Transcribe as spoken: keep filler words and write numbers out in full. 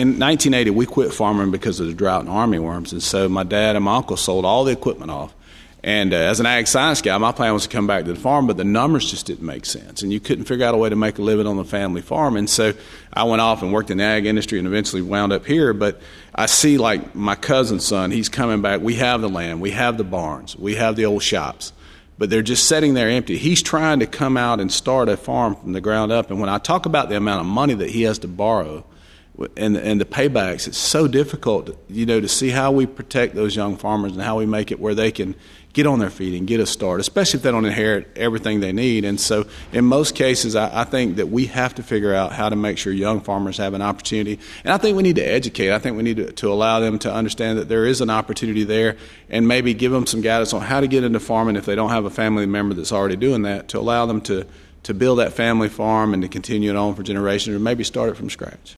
in nineteen eighty, we quit farming because of the drought and armyworms, and so my dad and my uncle sold all the equipment off. And uh, as an ag science guy, my plan was to come back to the farm, but the numbers just didn't make sense, and you couldn't figure out a way to make a living on the family farm. And so I went off and worked in the ag industry and eventually wound up here. But I see, like, my cousin's son, he's coming back. We have the land. We have the barns. We have the old shops. But they're just sitting there empty. He's trying to come out and start a farm from the ground up. And when I talk about the amount of money that he has to borrow and, and the paybacks, it's so difficult, you know, to see how we protect those young farmers and how we make it where they can get on their feet and get a start, especially if they don't inherit everything they need. And so in most cases, I, I think that we have to figure out how to make sure young farmers have an opportunity. And I think we need to educate. I think we need to, to allow them to understand that there is an opportunity there, and maybe give them some guidance on how to get into farming if they don't have a family member that's already doing that, to allow them to, to build that family farm and to continue it on for generations, or maybe start it from scratch.